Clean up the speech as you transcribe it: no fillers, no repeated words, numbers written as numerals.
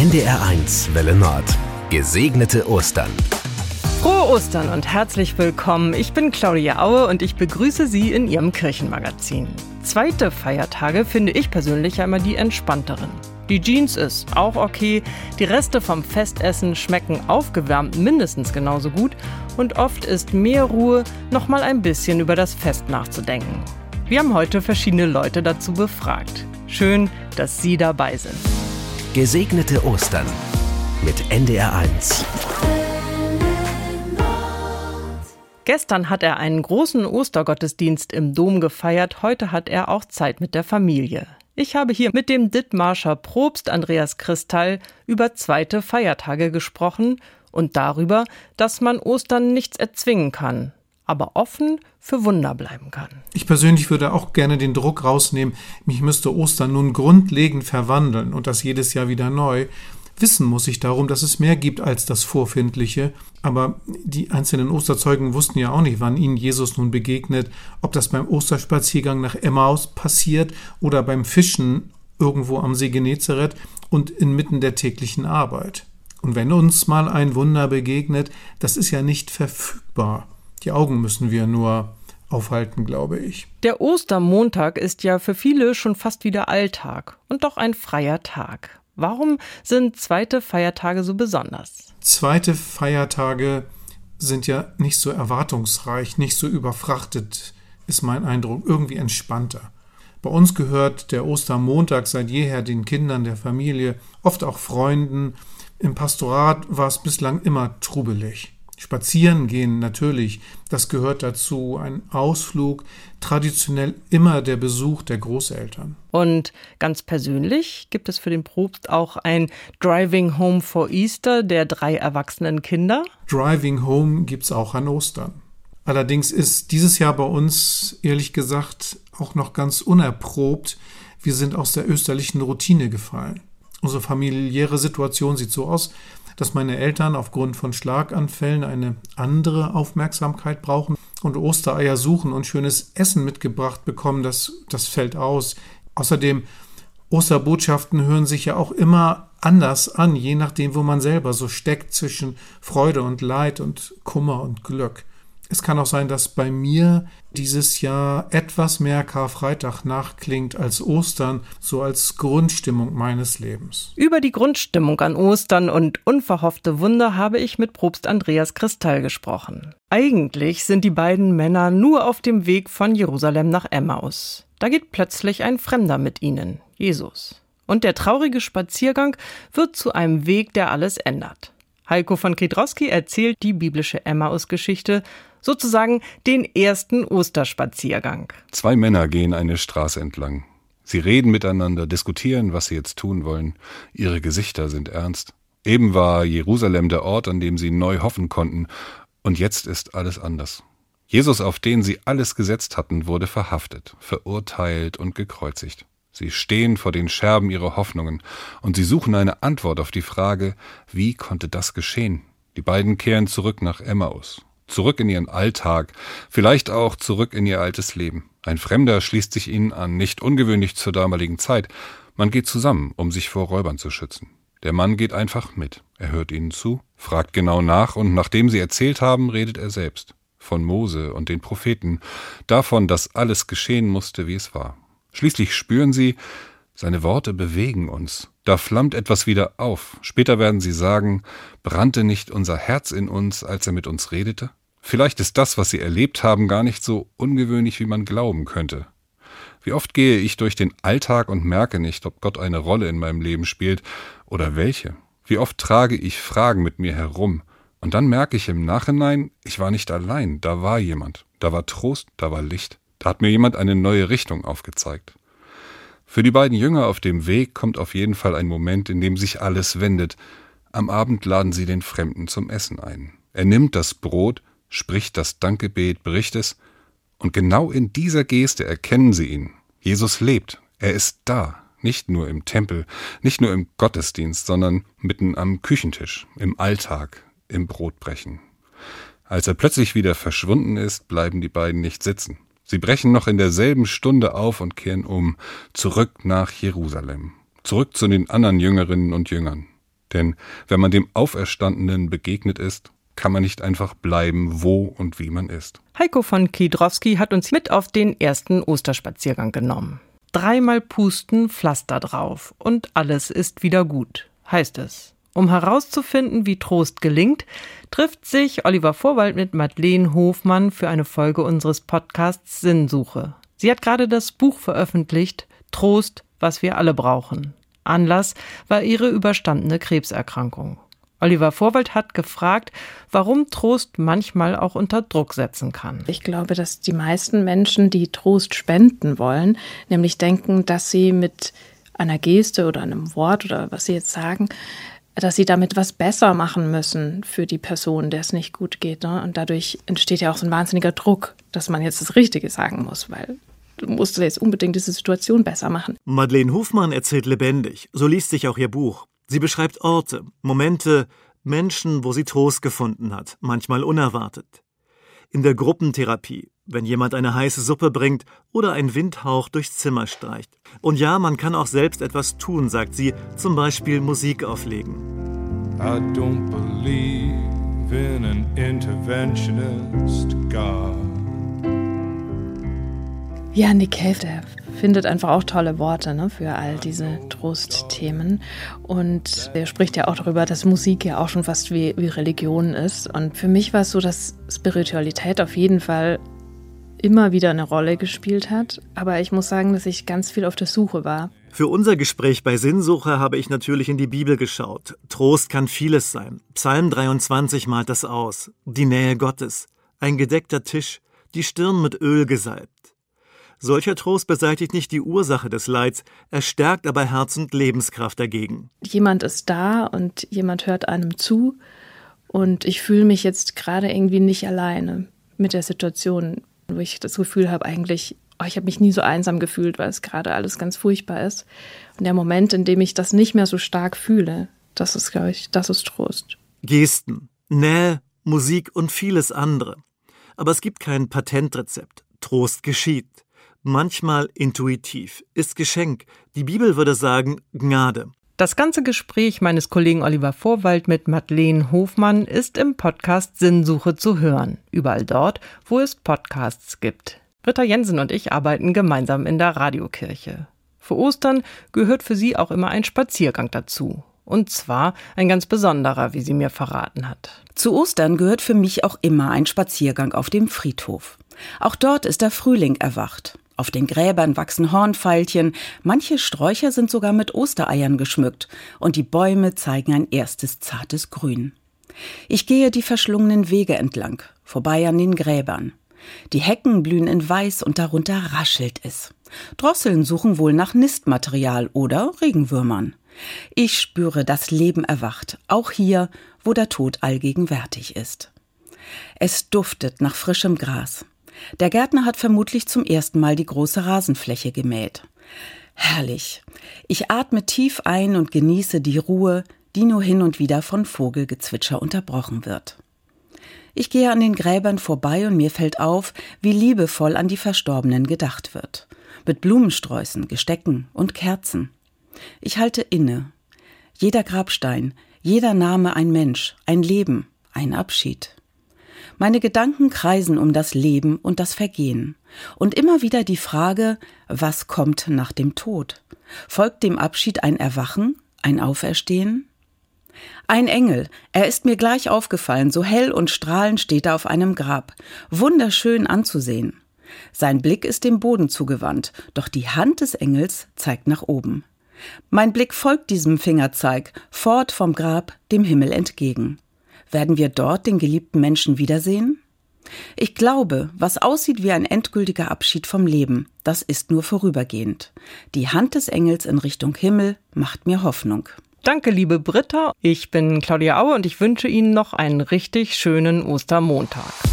NDR1 Welle Nord. Gesegnete Ostern. Frohe Ostern und herzlich willkommen. Ich bin Claudia Aue und ich begrüße Sie in Ihrem Kirchenmagazin. Zweite Feiertage finde ich persönlich ja immer die entspannteren. Die Jeans ist auch okay, die Reste vom Festessen schmecken aufgewärmt mindestens genauso gut und oft ist mehr Ruhe, noch mal ein bisschen über das Fest nachzudenken. Wir haben heute verschiedene Leute dazu befragt. Schön, dass Sie dabei sind. Gesegnete Ostern mit NDR1. Gestern hat er einen großen Ostergottesdienst im Dom gefeiert, heute hat er auch Zeit mit der Familie. Ich habe hier mit dem Dithmarscher Propst Andreas Kristall über zweite Feiertage gesprochen und darüber, dass man Ostern nichts erzwingen kann, aber offen für Wunder bleiben kann. Ich persönlich würde auch gerne den Druck rausnehmen, mich müsste Ostern nun grundlegend verwandeln und das jedes Jahr wieder neu. Wissen muss ich darum, dass es mehr gibt als das Vorfindliche, aber die einzelnen Osterzeugen wussten ja auch nicht, wann ihnen Jesus nun begegnet, ob das beim Osterspaziergang nach Emmaus passiert oder beim Fischen irgendwo am See Genezareth und inmitten der täglichen Arbeit. Und wenn uns mal ein Wunder begegnet, das ist ja nicht verfügbar. Die Augen müssen wir nur aufhalten, glaube ich. Der Ostermontag ist ja für viele schon fast wieder Alltag und doch ein freier Tag. Warum sind zweite Feiertage so besonders? Zweite Feiertage sind ja nicht so erwartungsreich, nicht so überfrachtet, ist mein Eindruck, irgendwie entspannter. Bei uns gehört der Ostermontag seit jeher den Kindern der Familie, oft auch Freunden. Im Pastorat war es bislang immer trubelig. Spazieren gehen natürlich, das gehört dazu, ein Ausflug, traditionell immer der Besuch der Großeltern. Und ganz persönlich gibt es für den Propst auch ein Driving Home for Easter der 3 erwachsenen Kinder? Driving Home gibt's auch an Ostern. Allerdings ist dieses Jahr bei uns, ehrlich gesagt, auch noch ganz unerprobt. Wir sind aus der österlichen Routine gefallen. Unsere familiäre Situation sieht so aus, dass meine Eltern aufgrund von Schlaganfällen eine andere Aufmerksamkeit brauchen und Ostereier suchen und schönes Essen mitgebracht bekommen, das fällt aus. Außerdem, Osterbotschaften hören sich ja auch immer anders an, je nachdem, wo man selber so steckt zwischen Freude und Leid und Kummer und Glück. Es kann auch sein, dass bei mir dieses Jahr etwas mehr Karfreitag nachklingt als Ostern, so als Grundstimmung meines Lebens. Über die Grundstimmung an Ostern und unverhoffte Wunder habe ich mit Propst Andreas Kristall gesprochen. Eigentlich sind die beiden Männer nur auf dem Weg von Jerusalem nach Emmaus. Da geht plötzlich ein Fremder mit ihnen, Jesus. Und der traurige Spaziergang wird zu einem Weg, der alles ändert. Heiko von Kiedrowski erzählt die biblische Emmaus-Geschichte, sozusagen den ersten Osterspaziergang. 2 Männer gehen eine Straße entlang. Sie reden miteinander, diskutieren, was sie jetzt tun wollen. Ihre Gesichter sind ernst. Eben war Jerusalem der Ort, an dem sie neu hoffen konnten. Und jetzt ist alles anders. Jesus, auf den sie alles gesetzt hatten, wurde verhaftet, verurteilt und gekreuzigt. Sie stehen vor den Scherben ihrer Hoffnungen und sie suchen eine Antwort auf die Frage, wie konnte das geschehen? Die beiden kehren zurück nach Emmaus, zurück in ihren Alltag, vielleicht auch zurück in ihr altes Leben. Ein Fremder schließt sich ihnen an, nicht ungewöhnlich zur damaligen Zeit. Man geht zusammen, um sich vor Räubern zu schützen. Der Mann geht einfach mit. Er hört ihnen zu, fragt genau nach und nachdem sie erzählt haben, redet er selbst. Von Mose und den Propheten, davon, dass alles geschehen musste, wie es war. Schließlich spüren sie, seine Worte bewegen uns. Da flammt etwas wieder auf. Später werden sie sagen, brannte nicht unser Herz in uns, als er mit uns redete? Vielleicht ist das, was sie erlebt haben, gar nicht so ungewöhnlich, wie man glauben könnte. Wie oft gehe ich durch den Alltag und merke nicht, ob Gott eine Rolle in meinem Leben spielt oder welche. Wie oft trage ich Fragen mit mir herum. Und dann merke ich im Nachhinein, ich war nicht allein, da war jemand. Da war Trost, da war Licht. Da hat mir jemand eine neue Richtung aufgezeigt. Für die beiden Jünger auf dem Weg kommt auf jeden Fall ein Moment, in dem sich alles wendet. Am Abend laden sie den Fremden zum Essen ein. Er nimmt das Brot, spricht das Dankgebet, bricht es und genau in dieser Geste erkennen sie ihn. Jesus lebt, er ist da, nicht nur im Tempel, nicht nur im Gottesdienst, sondern mitten am Küchentisch, im Alltag, im Brotbrechen. Als er plötzlich wieder verschwunden ist, bleiben die beiden nicht sitzen. Sie brechen noch in derselben Stunde auf und kehren um, zurück nach Jerusalem, zurück zu den anderen Jüngerinnen und Jüngern. Denn wenn man dem Auferstandenen begegnet ist, kann man nicht einfach bleiben, wo und wie man ist. Heiko von Kiedrowski hat uns mit auf den ersten Osterspaziergang genommen. 3-mal pusten, Pflaster drauf und alles ist wieder gut, heißt es. Um herauszufinden, wie Trost gelingt, trifft sich Oliver Vorwald mit Madeleine Hofmann für eine Folge unseres Podcasts Sinnsuche. Sie hat gerade das Buch veröffentlicht, Trost, was wir alle brauchen. Anlass war ihre überstandene Krebserkrankung. Oliver Vorwald hat gefragt, warum Trost manchmal auch unter Druck setzen kann. Ich glaube, dass die meisten Menschen, die Trost spenden wollen, nämlich denken, dass sie mit einer Geste oder einem Wort oder was sie jetzt sagen, dass sie damit was besser machen müssen für die Person, der es nicht gut geht. Ne? Und dadurch entsteht ja auch so ein wahnsinniger Druck, dass man jetzt das Richtige sagen muss, weil du musst jetzt unbedingt diese Situation besser machen. Madeleine Hofmann erzählt lebendig, so liest sich auch ihr Buch. Sie beschreibt Orte, Momente, Menschen, wo sie Trost gefunden hat, manchmal unerwartet. In der Gruppentherapie, wenn jemand eine heiße Suppe bringt oder ein Windhauch durchs Zimmer streicht. Und ja, man kann auch selbst etwas tun, sagt sie, zum Beispiel Musik auflegen. I don't believe in an interventionist God. Ja, Nick Cave, der findet einfach auch tolle Worte, ne, für all diese Trostthemen. Und er spricht ja auch darüber, dass Musik ja auch schon fast wie Religion ist. Und für mich war es so, dass Spiritualität auf jeden Fall immer wieder eine Rolle gespielt hat. Aber ich muss sagen, dass ich ganz viel auf der Suche war. Für unser Gespräch bei Sinnsuche habe ich natürlich in die Bibel geschaut. Trost kann vieles sein. Psalm 23 malt das aus. Die Nähe Gottes, ein gedeckter Tisch, die Stirn mit Öl gesalbt. Solcher Trost beseitigt nicht die Ursache des Leids, er stärkt aber Herz und Lebenskraft dagegen. Jemand ist da und jemand hört einem zu und ich fühle mich jetzt gerade irgendwie nicht alleine mit der Situation, wo ich das Gefühl habe, eigentlich, ich habe mich nie so einsam gefühlt, weil es gerade alles ganz furchtbar ist. Und der Moment, in dem ich das nicht mehr so stark fühle, das ist, glaube ich, das ist Trost. Gesten, Nähe, Musik und vieles andere. Aber es gibt kein Patentrezept. Trost geschieht. Manchmal intuitiv, ist Geschenk. Die Bibel würde sagen, Gnade. Das ganze Gespräch meines Kollegen Oliver Vorwald mit Madeleine Hofmann ist im Podcast Sinnsuche zu hören. Überall dort, wo es Podcasts gibt. Britta Jensen und ich arbeiten gemeinsam in der Radiokirche. Für Ostern gehört für sie auch immer ein Spaziergang dazu. Und zwar ein ganz besonderer, wie sie mir verraten hat. Zu Ostern gehört für mich auch immer ein Spaziergang auf dem Friedhof. Auch dort ist der Frühling erwacht. Auf den Gräbern wachsen Hornveilchen, manche Sträucher sind sogar mit Ostereiern geschmückt und die Bäume zeigen ein erstes zartes Grün. Ich gehe die verschlungenen Wege entlang, vorbei an den Gräbern. Die Hecken blühen in Weiß und darunter raschelt es. Drosseln suchen wohl nach Nistmaterial oder Regenwürmern. Ich spüre, das Leben erwacht, auch hier, wo der Tod allgegenwärtig ist. Es duftet nach frischem Gras. Der Gärtner hat vermutlich zum ersten Mal die große Rasenfläche gemäht. Herrlich. Ich atme tief ein und genieße die Ruhe, die nur hin und wieder von Vogelgezwitscher unterbrochen wird. Ich gehe an den Gräbern vorbei und mir fällt auf, wie liebevoll an die Verstorbenen gedacht wird. Mit Blumensträußen, Gestecken und Kerzen. Ich halte inne. Jeder Grabstein, jeder Name ein Mensch, ein Leben, ein Abschied. Meine Gedanken kreisen um das Leben und das Vergehen. Und immer wieder die Frage, was kommt nach dem Tod? Folgt dem Abschied ein Erwachen, ein Auferstehen? Ein Engel, er ist mir gleich aufgefallen, so hell und strahlend steht er auf einem Grab. Wunderschön anzusehen. Sein Blick ist dem Boden zugewandt, doch die Hand des Engels zeigt nach oben. Mein Blick folgt diesem Fingerzeig, fort vom Grab, dem Himmel entgegen. Werden wir dort den geliebten Menschen wiedersehen? Ich glaube, was aussieht wie ein endgültiger Abschied vom Leben, das ist nur vorübergehend. Die Hand des Engels in Richtung Himmel macht mir Hoffnung. Danke, liebe Britta. Ich bin Claudia Aue und ich wünsche Ihnen noch einen richtig schönen Ostermontag.